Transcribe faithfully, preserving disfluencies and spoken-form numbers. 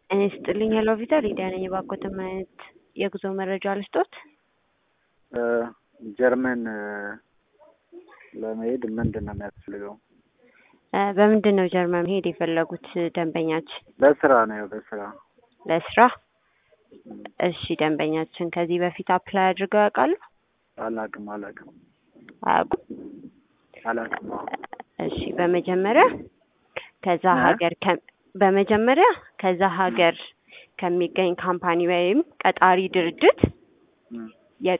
እኔ ስጥልኝ ሄሎ ቪታ ሊዲያ ነኝ። የባኮተ ማየት የጉዞ መረጃ ልስጦት። ጀርመን ለመሄድ ምንድን ነው የሚያስፈልገው? በምንድን ነው ጀርመን መሄድ የፈለጉት ደንበኛችን? ለስራ ነው። በስራ ለስራ። እሺ ደንበኛችን ከዚህ በፊት አፕላይ አድርገው ያውቃሉ? አላውቅም አላውቅም አያውቁም? አላውቅም። እሺ በመጀመሪያ ከዛ ሀገር በመጀመሪያ ከዛ ሀገር ከሚገኝ ካምፓኒ ወይም ቀጣሪ ድርጅት